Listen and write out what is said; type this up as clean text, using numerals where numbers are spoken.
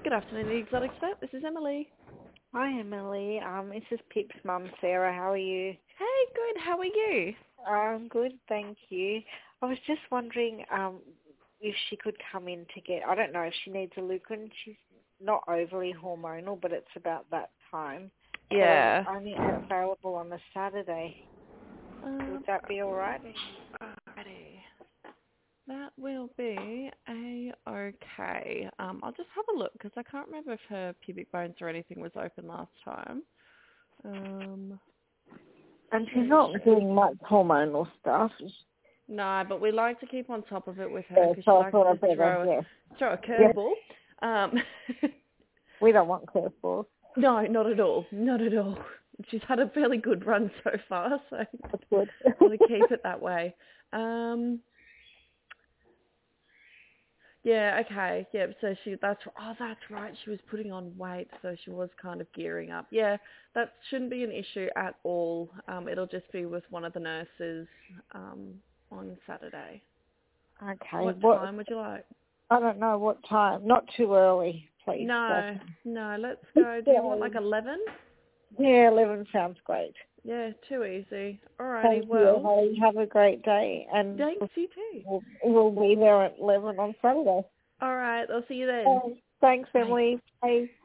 Good afternoon, the Exotic Vet. This is Emily. Hi, Emily. This is Pip's mum, Sarah. How are you? Hey, good. How are you? I'm good, thank you. I was just wondering if she could come in to get, I don't know if she needs a Lucan. She's not overly hormonal, but it's about that time. Yeah. But I'm only available on a Saturday. Would that be all right? Alrighty. That will be a-okay. I'll just have a look because I can't remember if her pubic bones or anything was open last time. And she's not doing much hormonal stuff. No, but we like to keep on top of it with her Yeah, because she so I likes thought I'd to better, throw a curveball. We don't want curveballs. No, not at all. Not at all. She's had a fairly good run so far, so That's good. want to keep it that way. Yeah, okay. Yeah, so that's right. She was putting on weight, so she was kind of gearing up. Yeah, that shouldn't be an issue at all. It'll just be with one of the nurses on Saturday. Okay. What time would you like? I don't know what time. Not too early, please. No, let's go. Do you want like 11? Yeah, 11 sounds great. Yeah, too easy. Alrighty, Thank you, Holly. Have a great day. And thanks, you too. we'll be there at 11 on Saturday. Alright, I'll see you then. Thanks, Bye. Emily. Bye.